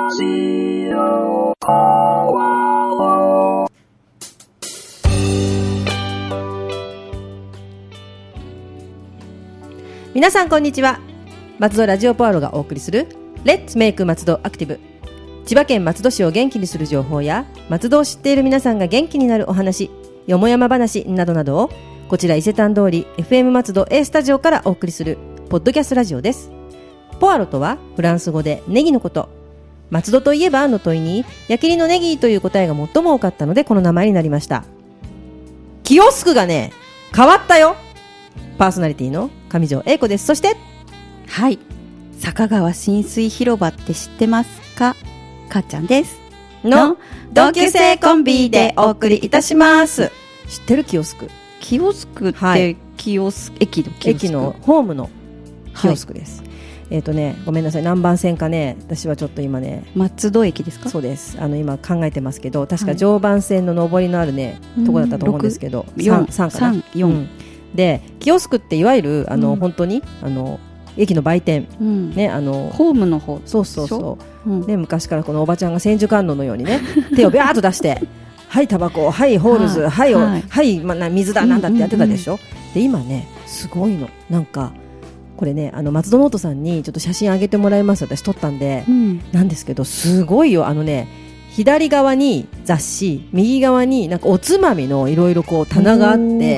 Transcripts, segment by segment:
ジオコア。 皆さんこんにちは。松戸ラジオポアロがお送りするレッツメイク松戸アクティブ。千葉県松戸市を元気にする情報や松戸を知っている皆さんが元気になるお話、よもやま話などなどをこちら伊勢丹通り FM 松戸 A スタジオからお送りするポッドキャストラジオです。ポアロとはフランス語でネギのこと。松戸といえばの問いに矢切のネギという答えが最も多かったのでこの名前になりました。キオスクがね変わったよ。パーソナリティの上条英子です。そしてはい、坂川親水広場って知ってますか？かっちゃんですの同級生コンビでお送りいたします。知ってる？キオスク。 キオスクって、はい、キオス駅のキオスク、 駅のホームのキオスクです、はい。ごめんなさい、何番線かね、私はちょっと今ね、 松戸駅ですか？ そうです。今考えてますけど、確か常磐線の上りのあるね、とこだったと思うんですけど、3かな、4、でキオスクっていわゆる本当に駅の売店、ね、 ホームの方、 そうそうそう、ね、昔からこのおばちゃんが千手観音のようにね手をビャーッと出してはいタバコ、はいホールズ、はい、水だなんだってやってたでしょ。で今ねすごいの、なんかこれね松戸ノートさんにちょっと写真あげてもらいます。私撮ったんで、なんですけどすごいよ。左側に雑誌、右側になんかおつまみのいろいろこう棚があって、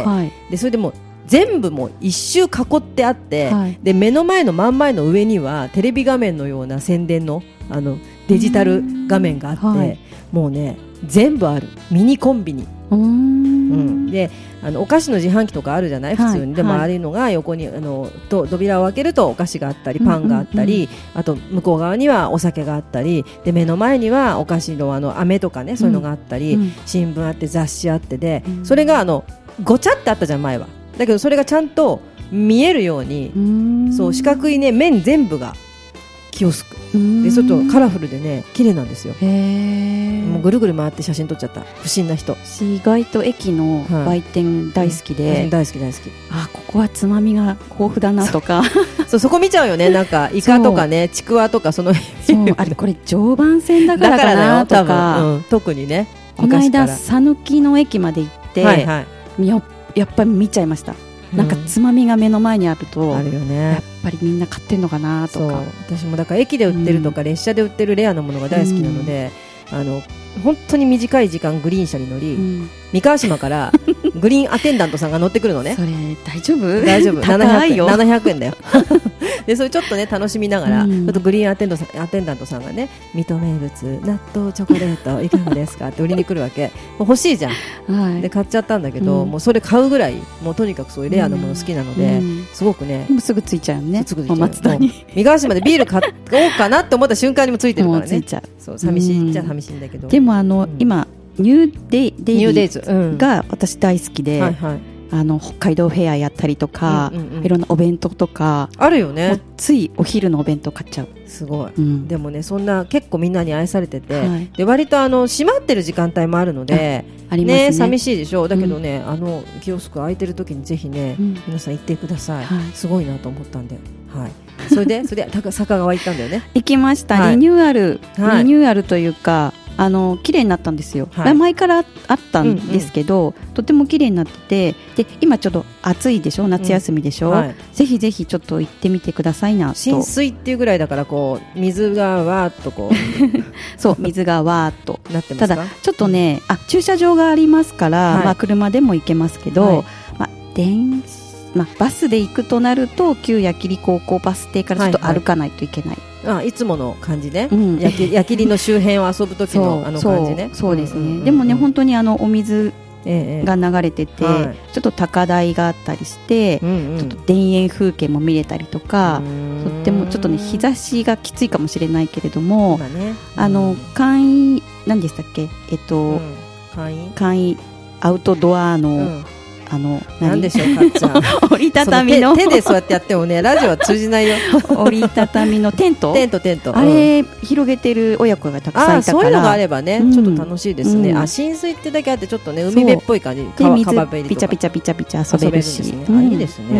でそれでもう全部もう一周囲ってあって、で目の前の真ん前の上にはテレビ画面のような宣伝のデジタル画面があって、もうね全部ある。ミニコンビニ、でお菓子の自販機とかあるじゃない、普通に。でもああいうのが横に扉を開けるとお菓子があったりパンがあったり、あと向こう側にはお酒があったりで、目の前にはお菓子の飴とかね、そういうのがあったり、新聞あって雑誌あってで、それがごちゃってあったじゃん前は。だけどそれがちゃんと見えるように、そう四角いね面全部がキオスクで、ちょっとカラフルでね綺麗なんですよ。もうぐるぐる回って写真撮っちゃった。不審な人。 意外と駅の売店大好きで、 大好き大好き。 ここはつまみが豊富だなとかそこ見ちゃうよね。なんかイカとかね、ちくわとかそうあれこれ常磐線だからかなとか、 特にね。 この間讃岐の駅まで行って、やっぱり見ちゃいました。なんかつまみが目の前にあると、 あるよね、 やっぱりみんな買ってんのかなとか。 私もだから駅で売ってるとか、列車で売ってるレアなものが大好きなので、本当に短い時間グリーン車に乗り、三河島からグリーンアテンダントさんが乗ってくるのね。 それ大丈夫？ 大丈夫。 高いよ。 700円だよでそれちょっとね楽しみながら、ちょっとグリーンアテンダントさんがね、水戸名物納豆チョコレートいかがですかって売りに来るわけ。もう欲しいじゃん、で買っちゃったんだけど、もうそれ買うぐらいもうとにかくそういうレアなもの好きなので、すごくね、 もうすぐついちゃうね。 松田に三河島でビール買おうかなって思った瞬間にもついてるからね。 もうついちゃう。 そう、寂しいっちゃ寂しいんだけど、 でも今ニューデイズが私大好きで、北海道フェアやったりとか、いろんなお弁当とかあるよね。 もうついお昼のお弁当買っちゃう。 すごい、でもねそんな結構みんなに愛されてて、で割と閉まってる時間帯もあるので、 ありますね。 寂しいでしょ。だけどね、キオスク空いてる時にぜひね、皆さん行ってください。すごいなと思ったんで、それで坂川行ったんだよね。 行きました。リニューアルというか綺麗になったんですよ、前からあったんですけど、とても綺麗になってて、で今ちょっと暑いでしょ、夏休みでしょ、ぜひぜひちょっと行ってみてくださいなと。 浸水っていうぐらいだからこう水がわーっとこうそう水がわーっとなってますか。 ただちょっとね、駐車場がありますから、車でも行けますけど、バスで行くとなると旧矢切高校バス停からちょっと歩かないといけない、 いつもの感じね、矢切の周辺を遊ぶ時の感じね。 そうですね。でもね本当にお水が流れてて、ちょっと高台があったりして、ちょっと田園風景も見れたりとか、とってもちょっとね日差しがきついかもしれないけれども、簡易何でしたっけ、簡易アウトドアの、 なんでしょうかっちゃん折りたたみの手でそうやってやってもねラジオは通じないよ折りたたみのテントあれ、広げてる親子がたくさんいたから、 そういうのがあればね、ちょっと楽しいですね。浸水ってだけあってちょっとね海辺っぽい感じで、 水ピチャピチャピチャピチャ遊べるし、 いいですね。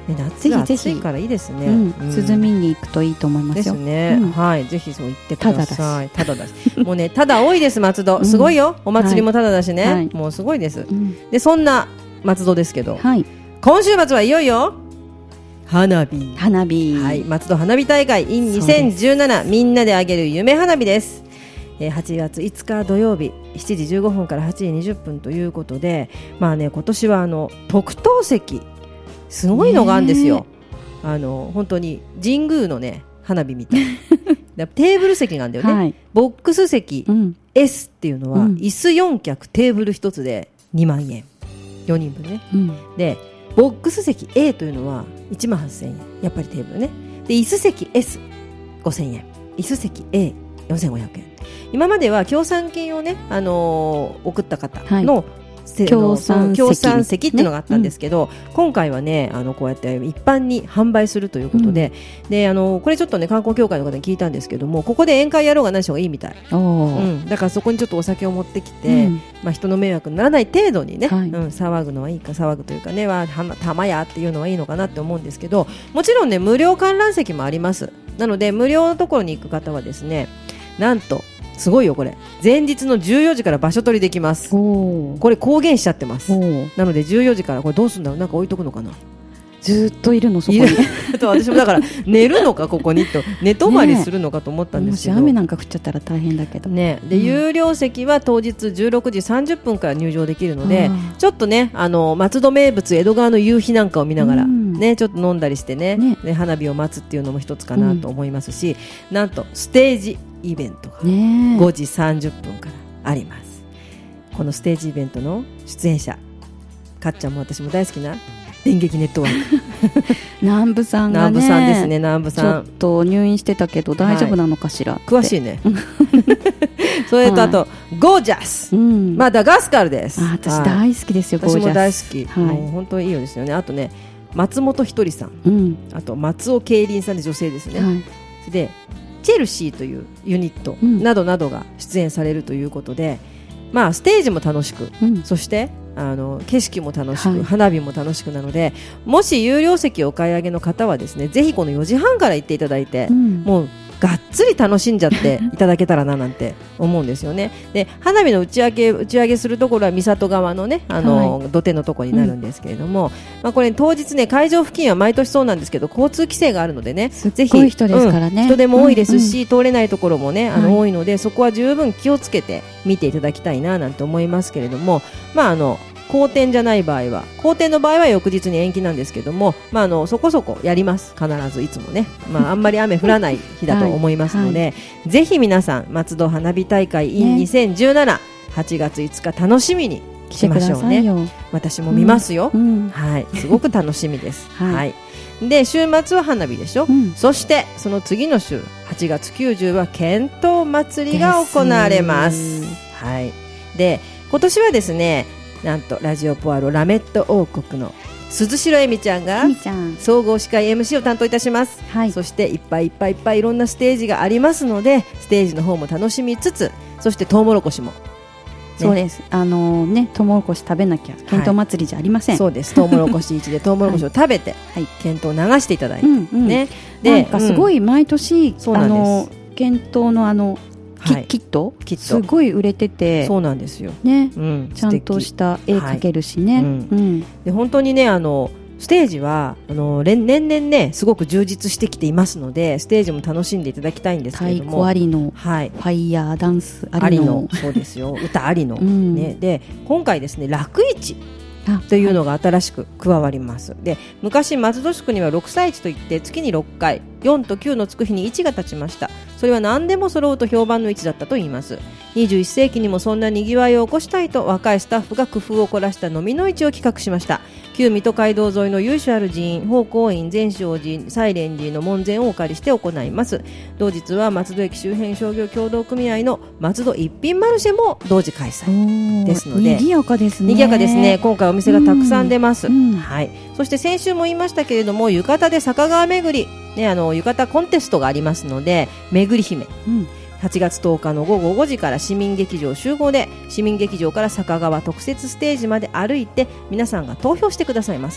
夏が暑いからいいですね。 涼みに行くといいと思いますよ。 ですね。はい、ぜひそう言ってください。ただだし。もうね、ただ多いです、松戸。すごいよ。お祭りもただだしね。もうすごいです。で、そんな松戸ですけど、今週末はいよいよ花火。はい、松戸花火大会 in 2017みんなであげる夢花火です。8月5日土曜日7時15分から8時20分ということで、まあね、今年は特等席すごいのがあるんですよ。本当に神宮のね花火みたいテーブル席があるんだよね、ボックス席、S っていうのは、椅子4脚テーブル1つで2万円4人分ね、でボックス席 A というのは1万8000円やっぱりテーブルね。で椅子席 S5000 円椅子席 A4500 円。今までは協賛金をね、送った方の、協賛席っていうのがあったんですけど、今回はねこうやって一般に販売するということで、でこれちょっとね観光協会の方に聞いたんですけども、ここで宴会やろうが何しようがいいみたい、だからそこにちょっとお酒を持ってきて、人の迷惑にならない程度にね、騒ぐのはいいか、騒ぐというかね玉屋っていうのはいいのかなって思うんですけど、もちろんね無料観覧席もあります。なので無料のところに行く方はですね、なんとすごいよこれ、前日の14時から場所取りできます。これ公言しちゃってます。なので14時からこれどうするんだろう、なんか置いとくのかな、 ずっといるのそこに私もだから寝るのかここにと寝泊まりするのかと思ったんですけど、 もし雨なんか降っちゃったら大変だけどね。で、有料席は当日16時30分から入場できるので、ちょっとね松戸名物江戸川の夕日なんかを見ながら、ね、ちょっと飲んだりしてね、花火を待つっていうのも一つかなと思いますし、なんとステージイベントが5時30分からあります。このステージイベントの出演者、かっちゃんも私も大好きな電撃ネットワーク南部さんがね、 南部さんですね。南部さんちょっと入院してたけど大丈夫なのかしら、 詳しいねそれとあと、ゴージャス、マダガスカルです。 私大好きですよ、ゴージャス。 私も大好き、もう本当にいいよですよね。あとね、松本ひとりさん、あと松尾慶林さんで女性ですね、でチェルシーというユニットなどなどが出演されるということで、まあ、ステージも楽しく、そして景色も楽しく、花火も楽しくなので、もし有料席をお買い上げの方はですね、ぜひこの4時半から行っていただいて、もうがっつり楽しんじゃっていただけたらななんて思うんですよね。で花火の打ち上げするところは三郷側のね土手のところになるんですけれども、これ当日ね会場付近は毎年そうなんですけど交通規制があるのでね、ぜひ人ですからね、 人手も多いですし、通れないところもね多いので、そこは十分気をつけて見ていただきたいななんて思いますけれども、好天じゃない場合は、好天の場合は翌日に延期なんですけども、そこそこやります、必ずいつもね、あんまり雨降らない日だと思いますので、ぜひ皆さん松戸花火大会 in 2017、8月5日楽しみに来てましょうね。私も見ますよ、はい、すごく楽しみです、はい。で週末は花火でしょ、そしてその次の週8月90は剣闘祭りが行われます。はい、で今年はですね、なんとラジオポアロラメット王国の鈴代恵美ちゃんが総合司会 MC を担当いたします、そしていっぱいいろんなステージがありますので、ステージの方も楽しみつつ、そしてトウモロコシも、 そうです、トウモロコシ食べなきゃ剣闘祭りじゃありません、 そうです、トウモロコシ市でトウモロコシを食べて、剣闘を流していただいて、ね、 でなんかすごい毎年、剣闘のキットすごい売れてて、 そうなんですよね、ちゃんとした絵描けるしね、 で本当にねステージは年々ねすごく充実してきていますので、ステージも楽しんでいただきたいんですけれども、 太鼓ありの、ファイヤーダンスありのそうですよ歌ありの、ね、で今回ですね楽市というのが新しく加わります。で昔松戸宿には6歳市といって月に6回4と9のつく日に市が立ちました。それは何でも揃うと評判の市だったといいます。21世紀にもそんなにぎわいを起こしたいと若いスタッフが工夫を凝らした飲みの市を企画しました。旧水戸街道沿いの由緒ある寺院宝光院、善勝寺、西蓮寺の門前をお借りして行います。同日は松戸駅周辺商業協同組合の松戸一品マルシェも同時開催ですので、 賑やかですね。 賑やかですね。今回お店がたくさん出ます、はい。そして先週も言いましたけれども、浴衣で坂川巡り、ね、浴衣コンテストがありますので、めぐり姫、8月10日の午後5時から市民劇場集合で、市民劇場から坂川特設ステージまで歩いて皆さんが投票してくださいます。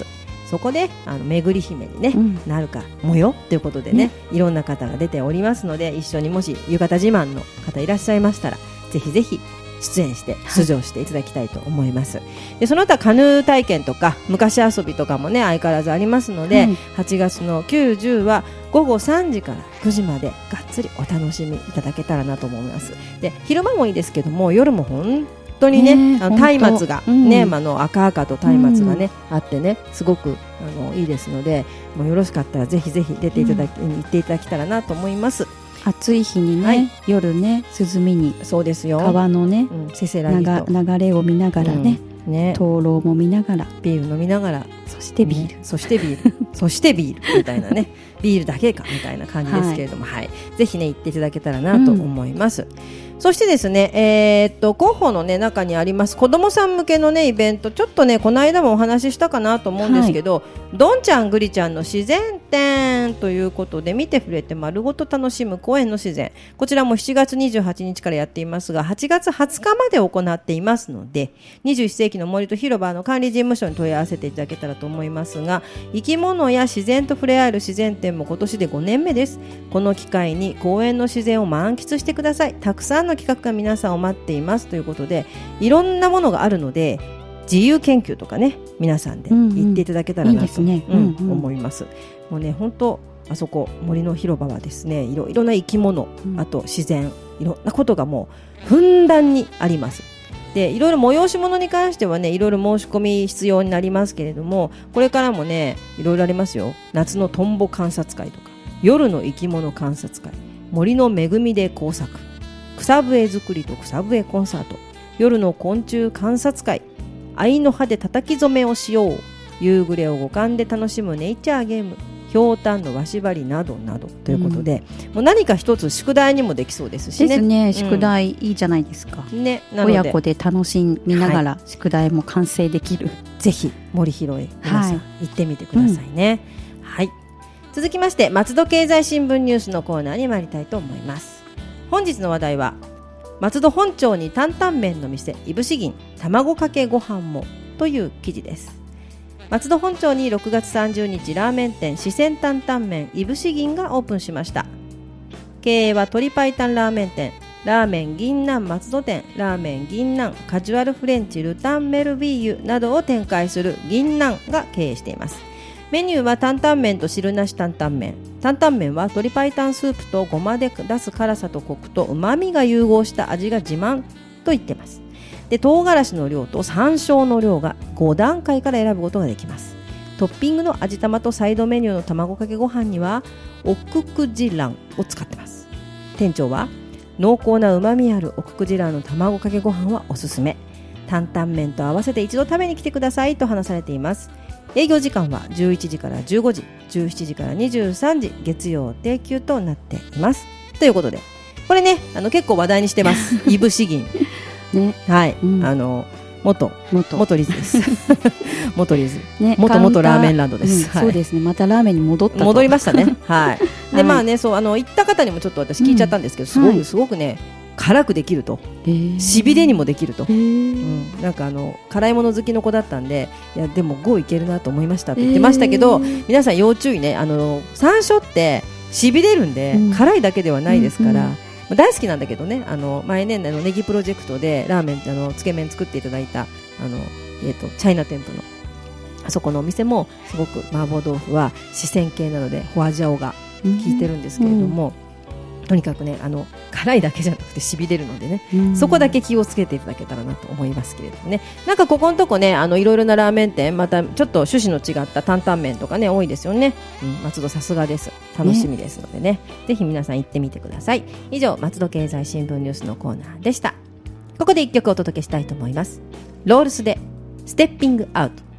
そこで巡り姫に、ねなるかもよということでね、いろんな方が出ておりますので、一緒にもし浴衣自慢の方いらっしゃいましたら、ぜひぜひ出演して出場していただきたいと思います。でその他カヌー体験とか昔遊びとかもね相変わらずありますので、8月の9、10は午後3時から9時までがっつりお楽しみいただけたらなと思います。で昼間もいいですけども、夜も本当にね松明がね、赤々と松明がね、あってね、すごくいいですので、もうよろしかったらぜひぜひ出て行っていただけたらなと思います。 暑い日にね、夜ね涼みに、 そうですよ、 川のね、 せせらぎと流れを見ながらね、灯籠も見ながらビール飲みながら、 そしてビール、 そしてビールそしてビールみたいなねビールだけかみたいな感じですけれども、ぜひね行っていただけたらなと思います。そしてですね、広報の、ね、中にあります子どもさん向けの、ね、イベント、ちょっとねこの間もお話ししたかなと思うんですけど、どんちゃんぐりちゃんの自然展ということで、見て触れて丸ごと楽しむ公園の自然、こちらも7月28日からやっていますが、8月20日まで行っていますので、21世紀の森と広場の管理事務所に問い合わせていただけたらと思いますが、生き物や自然と触れ合える自然展も今年で5年目です。この機会に公園の自然を満喫してください。たくさんの企画が皆さんを待っていますということで、いろんなものがあるので自由研究とかね、皆さんで行っていただけたらなと思います。もうね本当あそこ森の広場はですね、いろいろな生き物、あと自然、いろんなことがもうふんだんにあります。でいろいろ催し物に関してはね、いろいろ申し込み必要になりますけれども、これからもねいろいろありますよ。夏のトンボ観察会とか、夜の生き物観察会、森の恵みで工作、草笛作りと草笛コンサート、夜の昆虫観察会、愛の葉で叩き染めをしよう、夕暮れを五感で楽しむネイチャーゲーム、ひょうたんの和縛りなどなどということで、もう何か一つ宿題にもできそうですしね。 ですね、宿題いいじゃないですか、ね、なので親子で楽しみながら宿題も完成できる、 ぜひ森広へ皆さん行ってみてくださいね。続きまして松戸経済新聞ニュースのコーナーに参りたいと思います。本日の話題は、松戸本町に担々麺の店いぶし銀卵かけご飯もという記事です。松戸本町に6月30日ラーメン店四川担々麺いぶし銀がオープンしました。経営は鶏白湯ラーメン店、ラーメン銀南松戸店、ラーメン銀南カジュアルフレンチルタンメルビーユなどを展開する銀南が経営しています。メニューは担々麺と汁なし担々麺。担々麺は鶏白湯スープとごまで出す辛さとコクと旨味が融合した味が自慢と言ってます。で、唐辛子の量と山椒の量が5段階から選ぶことができます。トッピングの味玉とサイドメニューの卵かけご飯には奥久慈卵を使ってます。店長は、濃厚な旨味ある奥久慈卵の卵かけご飯はおすすめ、担々麺と合わせて一度食べに来てくださいと話されています。営業時間は11時から15時、17時から23時、月曜定休となっています。ということで、これね、結構話題にしてます。いぶし銀。ね、はい、元リズです。元リズ。ね、元ラーメンランドです。 そうですね。またラーメンに戻りましたね。はい。で、まあね、そう、行った方にもちょっと私聞いちゃったんですけど、すごくね、辛くできると、しびれにもできると、なんか辛いもの好きの子だったんで、いやでも5いけるなと思いましたって言ってましたけど、皆さん要注意ね、山椒ってしびれるんで、辛いだけではないですから、大好きなんだけどね、前ねネギプロジェクトでラーメンつけ麺作っていただいたチャイナ店舗のあそこのお店もすごく麻婆豆腐は四川系なのでホアジャオが効いてるんですけれども、とにかくね辛いだけじゃなくてしびれるのでね、そこだけ気をつけていただけたらなと思いますけれどもね。なんかここのとこねいろいろなラーメン店、またちょっと趣旨の違った担々麺とかね多いですよね。松戸さすがです。楽しみですのでね、ぜひ皆さん行ってみてください。以上、松戸経済新聞ニュースのコーナーでした。ここで1曲お届けしたいと思います。ロールスでステッピングアウト。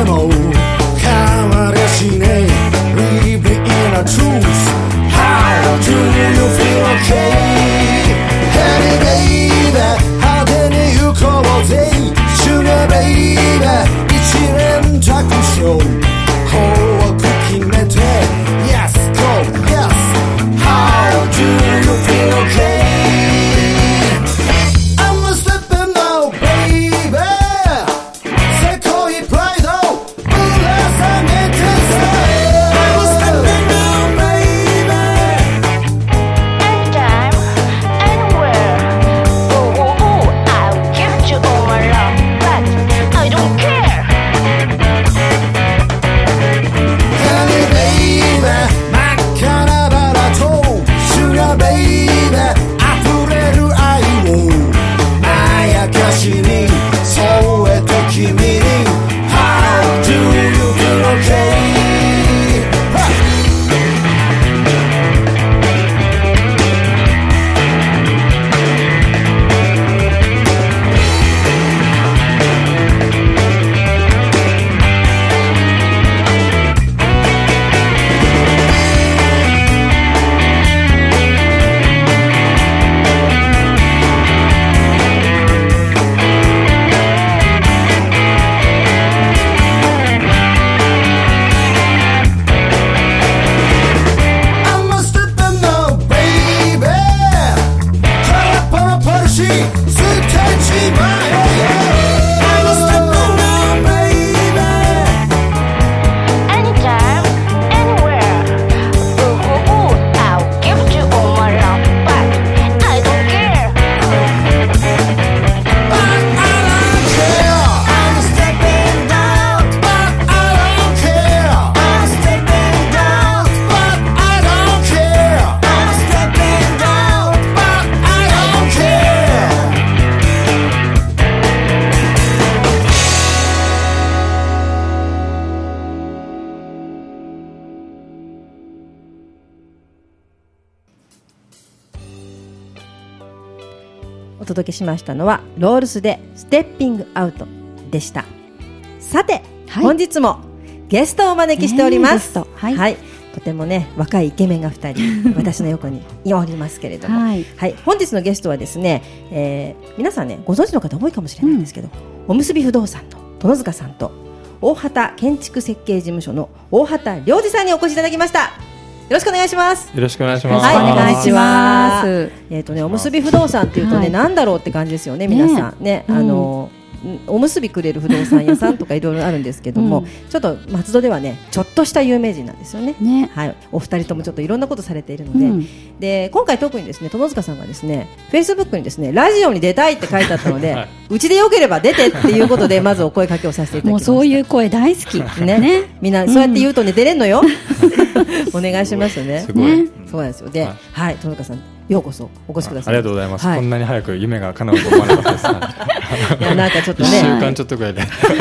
Truth, how 届けしましたのはロールスでステッピングアウトでした。さて、本日もゲストをお招きしております。はい、とてもね若いイケメンが2人私の横におりますけれども、はい、本日のゲストはですね、皆さんねご存知の方多いかもしれないんですけど、おむすび不動産の殿塚さんと大畑建築設計事務所の大畑良二さんにお越しいただきました。よろしくお願いします。 よろしくお願いします。 はい、お願いします。おむすび不動産っていうとね、なんだろうって感じですよね、皆さんね。おむすびくれる不動産屋さんとかいろいろあるんですけども、ちょっと松戸ではねちょっとした有名人なんですよね。はい、お二人ともちょっといろんなことされているので、で今回特にですね殿塚さんがですねフェイスブックにですねラジオに出たいって書いてあったので、うちでよければ出てっていうことでまずお声かけをさせていただきました。 もうそういう声大好きね。 みんなそうやって言うとね出れんのよ。お願いしますね。 すごい。 そうなんですよ。で、はい、殿塚さんようこそお越しください。 ありがとうございます。こんなに早く夢が叶うと思わなかったです。 いやなんかちょっとね、 1週間ちょっとぐらいで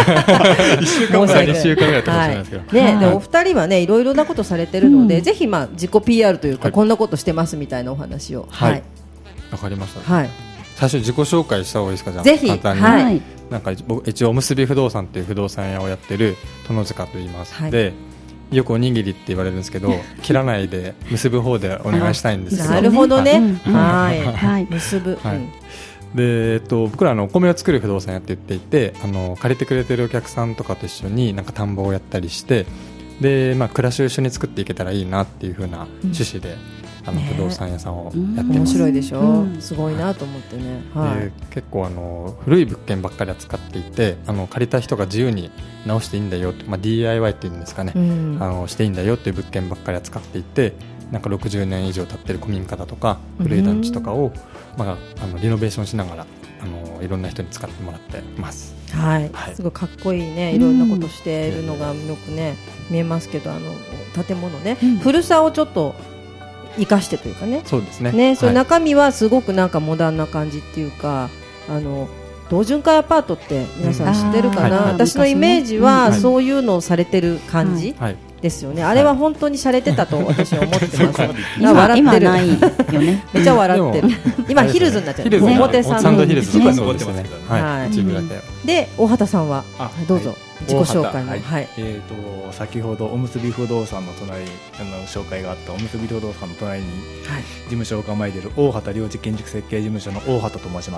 1週間ぐらい2週間ぐらいかもしれないですけど、 でお二人はねいろいろなことされてるので、ぜひ自己 PR というかこんなことしてますみたいなお話を。 はい、わかりました。最初自己紹介した方がいいですか。じゃあぜひ。 簡単になんか一応おむすび不動産っていう不動産屋をやってる殿塚と言います。でよくおにぎりって言われるんですけど切らないで結ぶ方でお願いしたいんですけど。 なるほどね。はい結ぶ。 で僕らお米を作る不動産やって言っていて、借りてくれてるお客さんとかと一緒になんか田んぼをやったりして、で、暮らしを一緒に作っていけたらいいなっていう風な趣旨で、不動産屋さんをやってます。 面白いでしょ、すごいなと思ってね。 で結構古い物件ばっかり扱っていて、借りた人が自由に直していいんだよって、DIY っていうんですかね、していいんだよっていう物件ばっかり扱っていて、なんか60年以上経ってる古民家だとか古い団地とかを、リノベーションしながらいろんな人に使ってもらってます。 すごいかっこいいね。いろんなことしているのがよくね見えますけど、建物ね、古さをちょっと生かしてというかね。 そうですね。 その中身はすごくなんかモダンな感じっていうか、同潤会アパートって皆さん知ってるかな。私のイメージはそういうのをされてる感じですよね。あれは本当に洒落てたと私は思ってます。笑ってる。 ないよね。 めっちゃ笑ってる。今ヒルズになっちゃう。表参サンドヒルズとか残ってますね。 で大畑さんはどうぞ自己紹介も。 先ほどおむすび不動産の隣紹介があったおむすび不動産の隣に事務所を構えている大畑良二建築設計事務所の大畑と申します。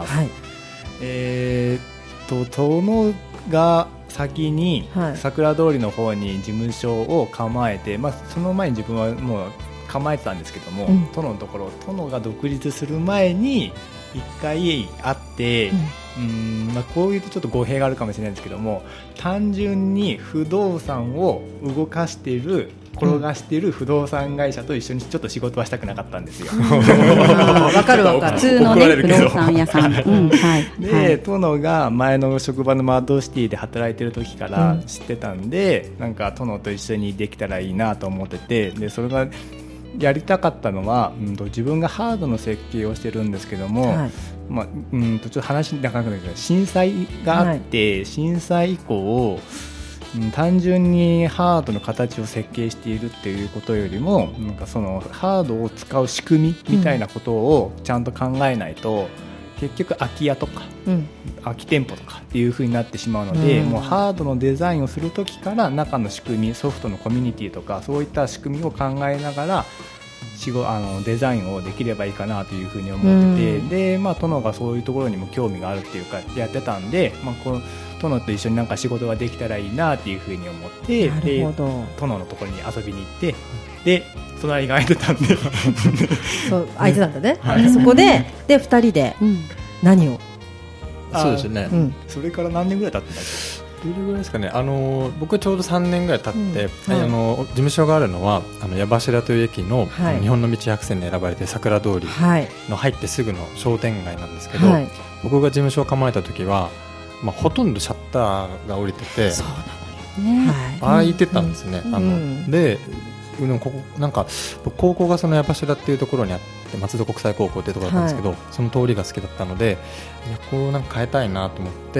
殿が先に桜通りの方に事務所を構えて、その前に自分はもう構えてたんですけども、殿のところ殿が独立する前に一回会って、こういうとちょっと語弊があるかもしれないんですけども、単純に不動産を動かしている転がしている不動産会社と一緒にちょっと仕事はしたくなかったんですよ。 わかるわかる。 普通のね不動産屋さん。 で殿が前の職場のマッドシティで働いてる時から知ってたんで、なんか殿と一緒にできたらいいなと思ってて、でそれがやりたかったのは、自分がハードの設計をしてるんですけども、ちょっと話なかなかないけど震災があって、震災以降単純にハードの形を設計しているっていうことよりも、なんかそのハードを使う仕組みみたいなことをちゃんと考えないと、結局空き家とか、空き店舗とかっていう風になってしまうので、もうハードのデザインをするときから中の仕組み、ソフトのコミュニティとかそういった仕組みを考えながらデザインをできればいいかなというふうに思ってて、で、殿がそういうところにも興味があるっていうかやってたんで、この殿と一緒になんか仕事ができたらいいなっていうふうに思って、で殿のところに遊びに行って、で隣が空いてたんでそう空いてたんだね。そこで2人で何を。 そうですね。 それから何年ぐらい経ってたんですか。 どれぐらいですかね。僕ちょうど3年ぐらい経って、事務所があるのは矢柱という駅の、日本の道100選に選ばれて桜通りの入ってすぐの商店街なんですけど、僕が事務所を構えた時は、ほとんどシャッターが降りてて、開いてたんですね。でなんか高校がその矢柱っていうところにあって松戸国際高校っていうところだったんですけど、その通りが好きだったので、こうなんか変えたいなと思って、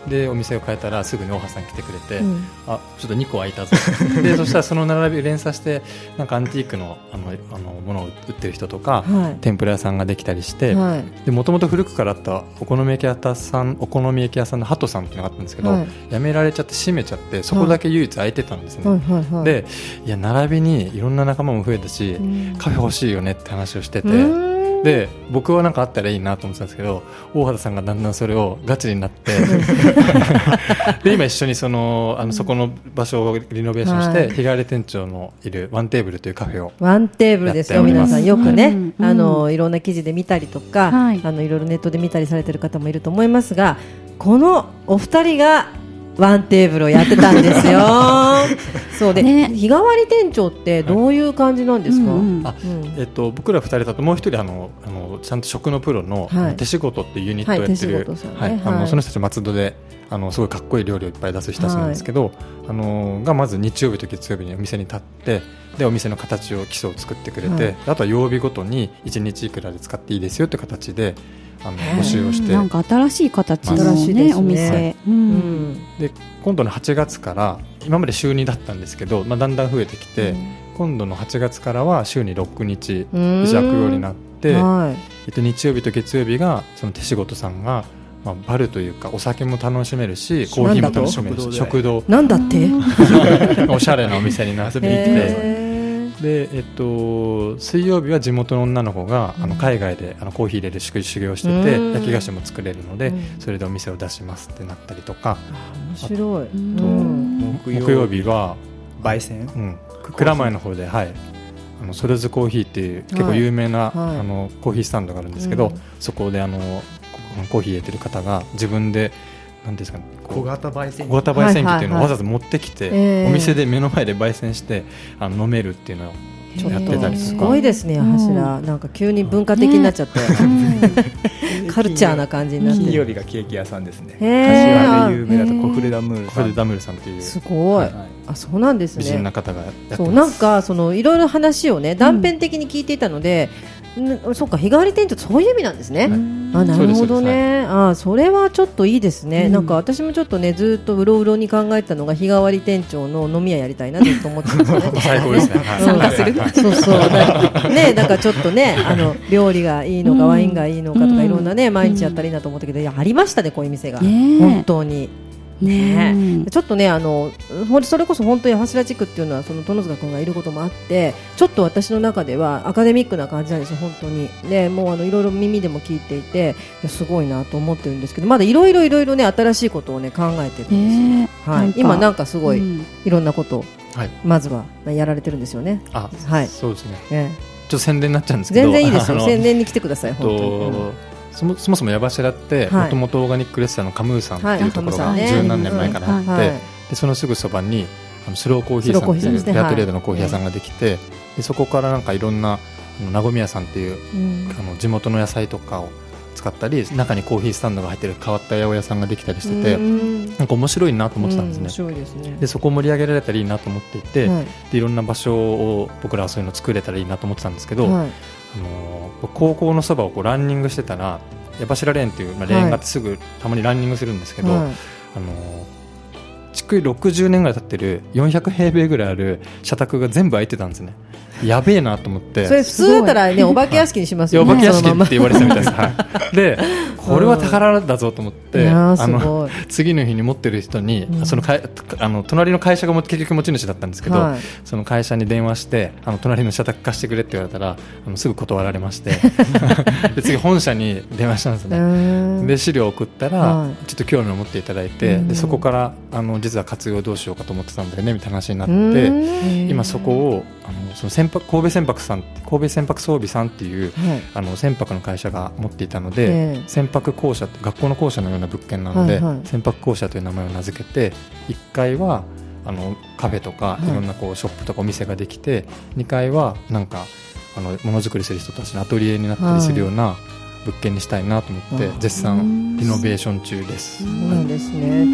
でお店を変えたらすぐに大橋さん来てくれて、あちょっと2個空いたぞでそしたらその並びを連鎖してなんかアンティークのものを売ってる人とか、天ぷら屋さんができたりして、もともと古くからあったお好み焼き屋さんのハトさんっていうのがあったんですけど、やめられちゃって閉めちゃって、そこだけ唯一空いてたんですね。でいや並びにいろんな仲間も増えたし、カフェ欲しいよねって話をしてて、で僕はなんかあったらいいなと思ってたんですけど、大畑さんがだんだんそれをガチになってで今一緒にそこの場所をリノベーションして、日替わり店長のいるワンテーブルというカフェをワンテーブルですよ。皆さんよくね、いろんな記事で見たりとか、いろいろネットで見たりされてる方もいると思いますが、このお二人がワンテーブルをやってたんですよそうで、日替わり店長ってどういう感じなんですか？ 僕ら2人だともう一人ちゃんと食のプロの手仕事っていうユニットをやってる、その人たち松戸ですごいかっこいい料理をいっぱい出す人たちなんですけど、がまず日曜日と月曜日にお店に立って、でお店の形を基礎を作ってくれて、あとは曜日ごとに1日いくらで使っていいですよという形で募集をして、 なんか新しい形のね、お店、 で今度の8月から今まで週2だったんですけど、だんだん増えてきて、今度の8月からは週に6日開くようになって、日曜日と月曜日がその手仕事さんが、バルというかお酒も楽しめるしコーヒーも楽しめるし、食堂なんだっておしゃれなお店になっていて、で水曜日は地元の女の子が海外でコーヒー入れる修行してて、焼き菓子も作れるので、それでお店を出しますってなったりとか、 面白い。 木曜日は焙煎、 蔵前の方で、ソルズコーヒーっていう結構有名なコーヒースタンドがあるんですけど、そこでコーヒー入れてる方が自分でなんですかね、 小型焙煎機っていうのをわざわざ持ってきて、お店で目の前で焙煎して飲めるっていうのをやってたりとか。 すごいですね、柱。なんか急に文化的になっちゃって、カルチャーな感じになって。 金曜日がケーキ屋さんですね。柏で有名だとコフレダムールさんっていう、 すごい。そうなんですね。 美人な方がやってます。 そう、なんかいろいろ話をね断片的に聞いていたので、そうか、日替わり店長ってそういう意味なんですね。なるほどね。それはちょっといいですね。なんか私もちょっとね、ずっとうろうろに考えてたのが、日替わり店長の飲み屋やりたいなと思ってたんですよね。 最高ですね。 参加する。 そうそう。ね、だからちょっとね、料理がいいのかワインがいいのかとかいろんなね、毎日やったらいいなと思ったけど、いやありましたね、こういう店が。本当に。ちょっとね、それこそ本当に柱地区っていうのはその殿塚君がいることもあって、ちょっと私の中ではアカデミックな感じなんですよ、本当に。でもういろいろ耳でも聞いていて、すごいなと思ってるんですけど、まだいろいろね、新しいことをね考えてるんですよ。今なんかすごいいろんなことをまずはやられてるんですよね。 そうですね。ちょっと宣伝になっちゃうんですけど、 全然いいですよ、宣伝に来てください。本当に。 そもそも矢柱ってもともとオーガニックレストランのカムーさんっていうところが十何年前からあって、でそのすぐそばにスローコーヒーさんっていうフェアトレードのコーヒー屋さんができて、でそこからなんかいろんななごみ屋さんっていう地元の野菜とかを使ったり、中にコーヒースタンドが入ってる変わった八百屋さんができたりしてて、なんか面白いなと思ってたんですね。 面白いですね。 でそこを盛り上げられたらいいなと思っていて、でいろんな場所を僕らはそういうの作れたらいいなと思ってたんですけど、高校のそばをランニングしてたら、矢柱レーンっていう、レーンがあってすぐたまにランニングするんですけど、築60年ぐらい経ってる400平米ぐらいある社宅が全部空いてたんですね。やべえなと思って。 それ普通だったらね、お化け屋敷にしますよね。 お化け屋敷って言われてたみたいです。でこれは宝だぞと思って、次の日に持ってる人に、隣の会社が結局持ち主だったんですけど、その会社に電話して隣の社宅貸してくれって言われたらすぐ断られましてで次本社に電話したんですね。で資料を送ったら、ちょっと興味を持っていただいて、でそこから実は活用どうしようかと思ってたんだよねみたいな話になって、今そこをその神戸船舶装備さんっていう、船舶の会社が持っていたので、船舶校舎って学校の校舎のような物件なので、船舶校舎という名前を名付けて、1階はカフェとかいろんなショップとかお店ができて、2階はなんかものづくりする人たちのアトリエになったりするような物件にしたいなと思って、絶賛リノベーション中です。 そうなんですね。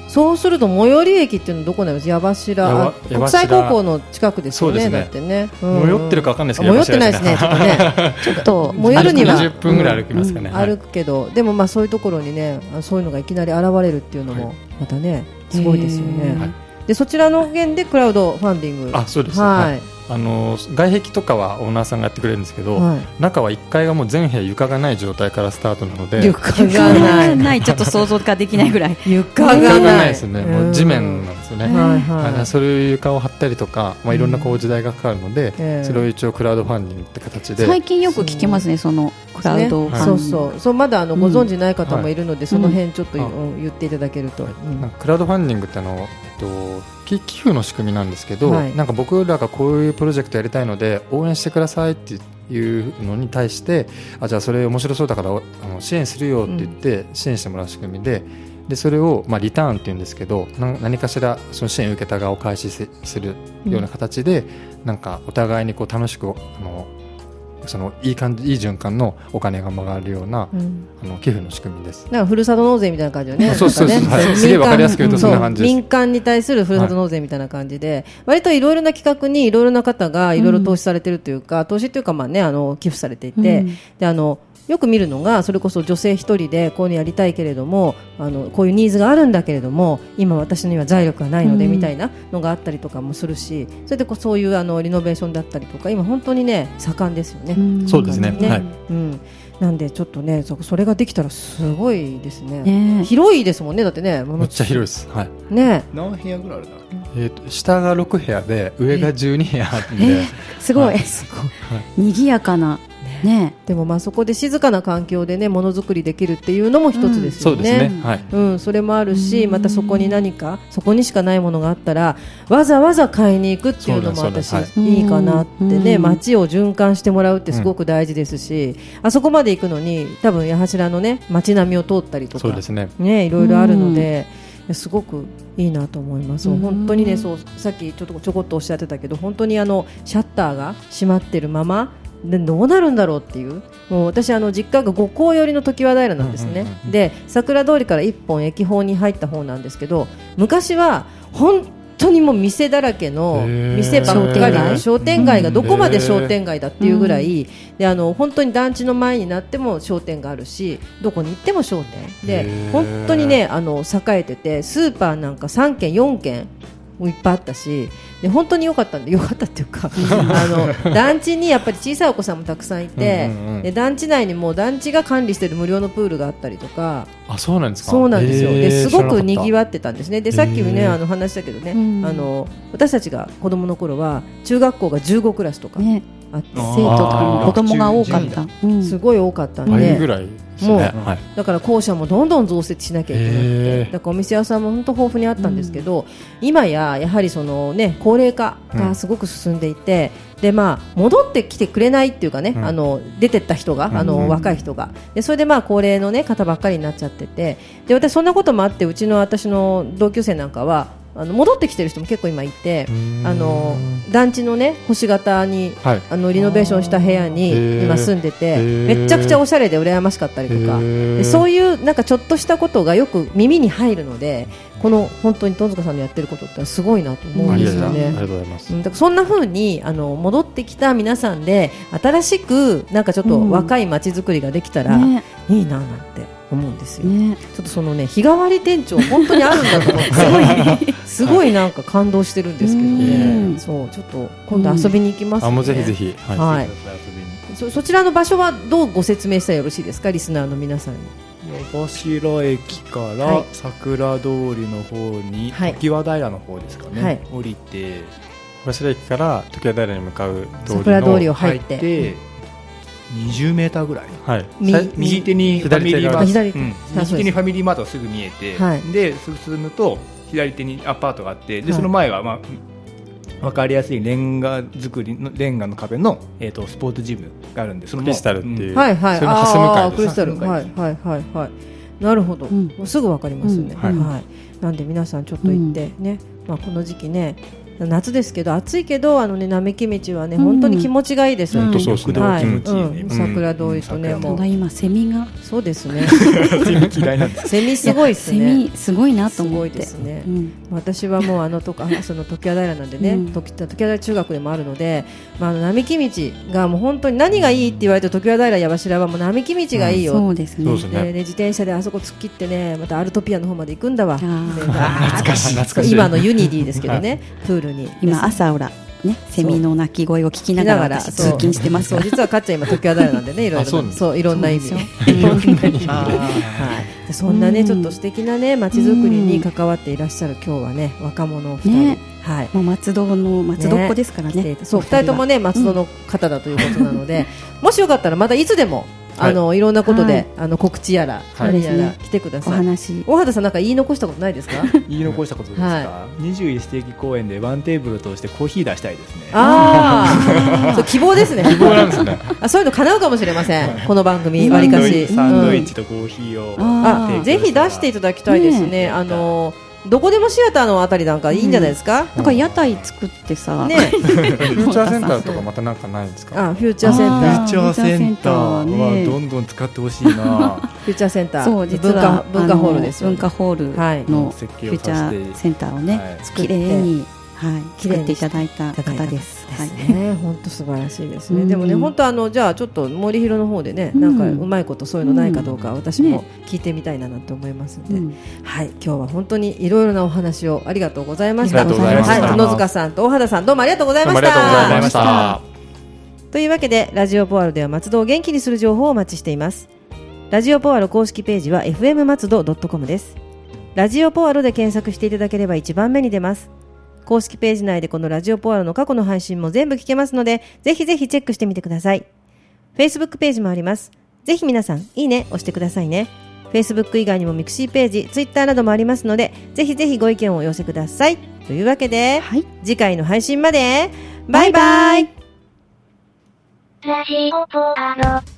そうすると最寄り駅っていうのはどこになります？矢柱、国際高校の近くですよね。だってね、 最寄ってるか分かんないですけど、 最寄ってないですね。ちょっとね、ちょっと最寄るには 20分ぐらい歩きますかね。 歩くけど、でもまあそういうところにね、そういうのがいきなり現れるっていうのもまたね、すごいですよね。でそちらの件でクラウドファンディング。 そうです。はい。外壁とかはオーナーさんがやってくれるんですけど、中は1階がもう全部屋床がない状態からスタートなので、 床がないちょっと想像ができないぐらい床がないですね。もう地面なんですよね。そういう床を張ったりとか、いろんな時代がかかるので、それを一応クラウドファンディングって形で。 最近よく聞きますね、そのクラウドファンディング。 そうまだご存知ない方もいるので、その辺ちょっと言っていただけると。 クラウドファンディングって寄付の仕組みなんですけど、なんか僕らがこういうプロジェクトやりたいので応援してくださいっていうのに対して、じゃあそれ面白そうだから支援するよって言って支援してもらう仕組みで、それをリターンっていうんですけど、何かしらその支援を受けた側を開始するような形で、なんかお互いに楽しくそのいい循環のお金が回るような、寄付の仕組みです。 なんかふるさと納税みたいな感じよね。 そうすげえわかりやすく言うとそんな感じです。 民間に対するふるさと納税みたいな感じで、割といろいろな企画にいろいろな方がいろいろ投資されてるというか、投資というか寄付されていて、でよく見るのが、それこそ女性一人でこういうのやりたいけれども、こういうニーズがあるんだけれども、今私には財力がないのでみたいなのがあったりとかもするし、それでそういうリノベーションだったりとか、今本当にね盛んですよね。 そうですね。はい。 なんでちょっとね、それができたらすごいですね。広いですもんね、だってね。 めっちゃ広いです。はい。 ね。 何部屋ぐらいあるんだ？下が6部屋で上が12部屋あって、 すごい。賑やかな。 でもそこで静かな環境でね、ものづくりできるっていうのも一つですよね。 そうですね。はい。 それもあるし、またそこに何かそこにしかないものがあったらわざわざ買いに行くっていうのも私いいかなってね。街を循環してもらうってすごく大事ですし、あそこまで行くのに多分八柱のね街並みを通ったりとか、 そうですね。 いろいろあるので。すごくいいなと思います。本当にね、さっきちょこっとおっしゃってたけど、本当にシャッターが閉まってるままでどうなるんだろうっていう、もう私実家が五甲寄りの常盤平なんですね。で桜通りから一本駅方に入った方なんですけど、昔は本当にもう店だらけの店ばっかり、商店街がどこまで商店街だっていうぐらいで、本当に団地の前になっても商店があるし、どこに行っても商店で、本当にね栄えてて、スーパーなんか3軒4軒もいっぱいあったし、で本当に良かったっていうか団地にやっぱり小さいお子さんもたくさんいて、で団地内にも団地が管理している無料のプールがあったりとか。 そうなんですか。 そうなんですよ。ですごくにぎわってたんですね。でさっきね話したけどね、私たちが子供の頃は中学校が15クラスとかあって、 生徒とかも子供が多かった、 すごい多かったんで、 倍ぐらいもうだから校舎もどんどん増設しなきゃいけなくて、だからお店屋さんも本当豊富にあったんですけど、今やはり高齢化がすごく進んでいて、で戻ってきてくれないっていうかね、出てった人が若い人が、でそれで高齢の、方ばっかりになっちゃってて、で私そんなこともあって、私の同級生なんかは戻ってきてる人も結構今いて、団地の星型に、リノベーションした部屋に今住んでて、めちゃくちゃおしゃれで羨ましかったりとか、でそういうなんかちょっとしたことがよく耳に入るので、本当にトンズカさんのやってることってすごいなと思うんですよね。 ありがとうございます。 だからそんな風に戻ってきた皆さんで新しくなんかちょっと若い街づくりができたらいいななんて思うんですよ。ちょっと日替わり店長本当にあるんだと思ってすごいなんか感動してるんですけどね。そうちょっと今度遊びに行きますね。 もうぜひぜひ。 はい。そちらの場所はどうご説明したらよろしいですか、リスナーの皆さんに。 矢柱駅から桜通りの方に、常盤平の方ですかね、降りて、 矢柱駅から常盤平に向かう桜通りを入って 20メーターぐらい、右手にファミリーマート、右手にファミリーマートがすぐ見えて、で進むと左手にアパートがあって、でその前は分かりやすいレンガの壁の、スポーツジムがあるんで、そのクリスタルっていう、 それのハス向かいです。 クリスタル、なるほど、もうすぐ分かりますね。なんで皆さんちょっと行ってね、この時期ね夏ですけど暑いけど並木道はね本当に気持ちがいいです。 本当そうですね。 はい、桜通りとね、もうただ今セミがそうですね。 セミ嫌いなんです。 セミすごいですね。 セミすごいなと思って。 すごいですね。私はもうその常盤平なんでね、常盤平中学でもあるので、並木道がもう本当に何がいいって言われて常盤平矢柱はもう並木道がいいよ。 そうですね。 で自転車であそこ突っ切ってね、またアルトピアの方まで行くんだわ。 懐かしい。 今のユニディですけどね、プールに今朝ほらね、セミの鳴き声を聞きながら私通勤してます。 そう実はかっちゃん今常盤平なんでね、いろいろそういろんな意味、そんなねちょっと素敵なね街づくりに関わっていらっしゃる今日はね若者2人、はい、 もう松戸っ子ですからね。 そう2人ともね松戸の方だということなので、もしよかったらまたいつでもいろんなことで告知やら何やら来てください。大畑さんなんか言い残したことないですか？ 言い残したことですか？21世紀公演でワンテーブルとしてコーヒー出したいですね。 そう希望ですね。 希望なんですね。 そういうの叶うかもしれません。この番組わりかしサンドイッチとコーヒーをぜひ出していただきたいですね。どこでもシアターのあたりなんかいいんじゃないですか？ なんか屋台作ってさ、 フューチャーセンターとかまたなんかないんですか？ フューチャーセンター。 フューチャーセンターはどんどん使ってほしいな。 フューチャーセンター。 そう実は文化ホールですよ。 文化ホールのフューチャーセンターをね綺麗に作っていただいた方です。 本当素晴らしいですね。でもね本当じゃあちょっと森広の方でねなんかうまいことそういうのないかどうか私も聞いてみたいなと思いますので、はい、今日は本当にいろいろなお話をありがとうございました。野塚さんと大畑さんどうもありがとうございました。 ありがとうございました。 というわけでラジオポアロでは松戸を元気にする情報をお待ちしています。ラジオポアロ公式ページは fm 松戸.com です。ラジオポアロで検索していただければ一番目に出ます。公式ページ内でこのラジオポアロの過去の配信も全部聞けますので、ぜひぜひチェックしてみてください。Facebook ページもあります。ぜひ皆さん、いいね押してくださいね。Facebook 以外にもミクシーページ、Twitter などもありますので、ぜひぜひご意見をお寄せください。というわけで、次回の配信まで、バイバイ。 ラジオポアロ。